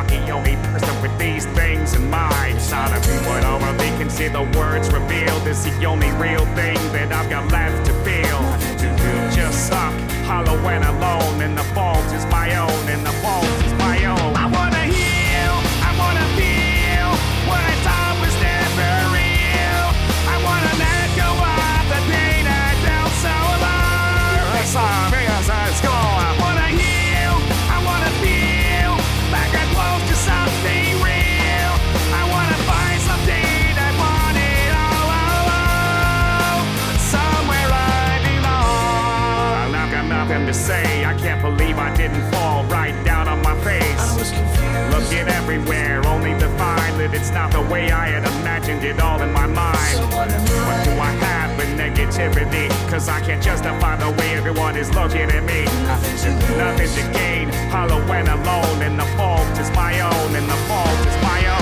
not the only person with these things in mind. Not everyone already consider words revealed is the only real thing that I've got left to feel. Just suck, hollow and alone, and the fault is my own, and the fault is my own. I wanna heal, I wanna feel what I thought was never real. I wanna let go of the pain I felt so alone. I wanna heal, I wanna feel like I'm close to something real. I wanna find something I wanted all alone. Somewhere I belong. I've got nothing to say. I can't believe I didn't fall right down on my face. Looking everywhere, only to find that it's not the way I had imagined it all in my mind. What do I have but negativity? Cause I can't justify the way everyone is looking at me. Nothing to gain, hollow and alone, and the fault is my own, and the fault is my own.